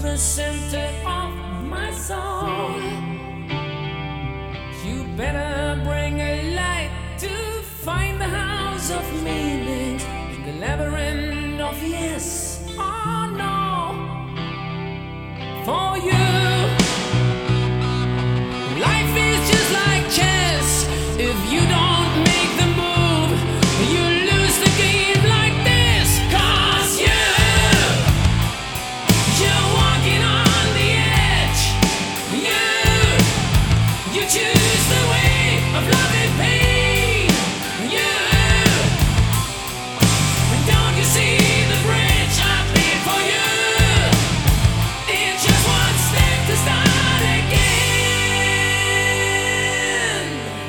the center of my soul. You better bring a light to find the house of meaning in the labyrinth of yes or no. For you, life is just like chess. If you don't make the move, you lose the game like this. 'Cause you're walking on the edge. You choose the way of love and pain. Don't you see the bridge I made for you? It's just one step to start again.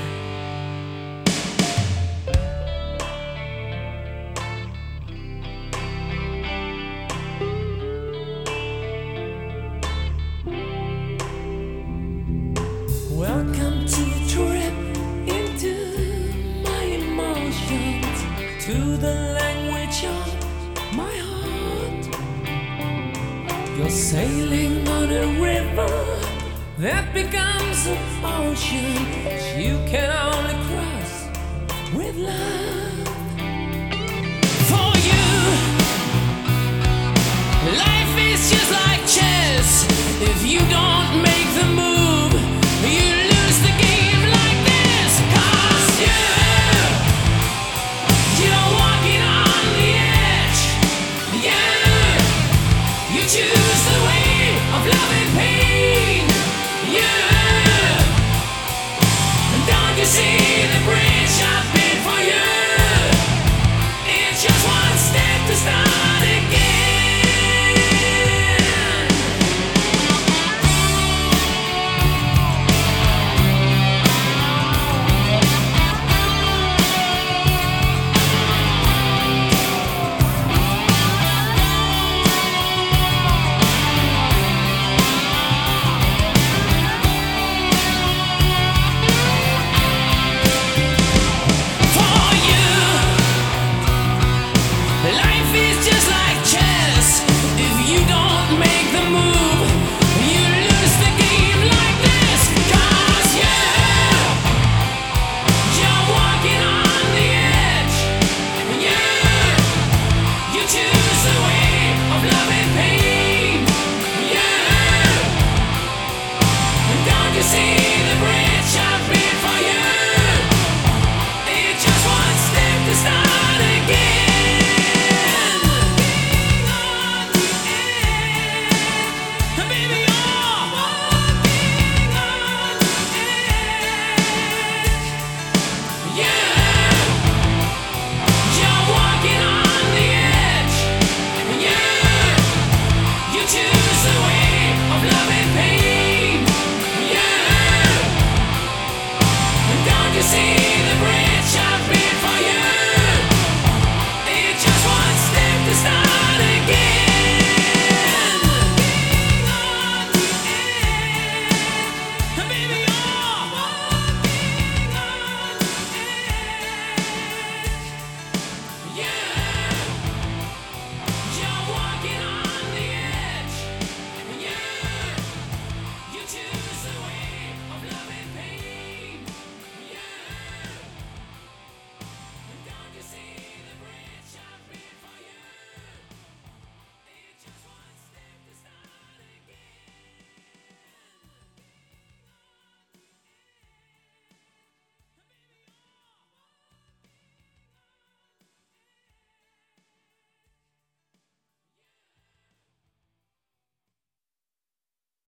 Welcome to a trip into my emotions, to the language of my heart. You're sailing on a river that becomes an ocean you can only cross with love.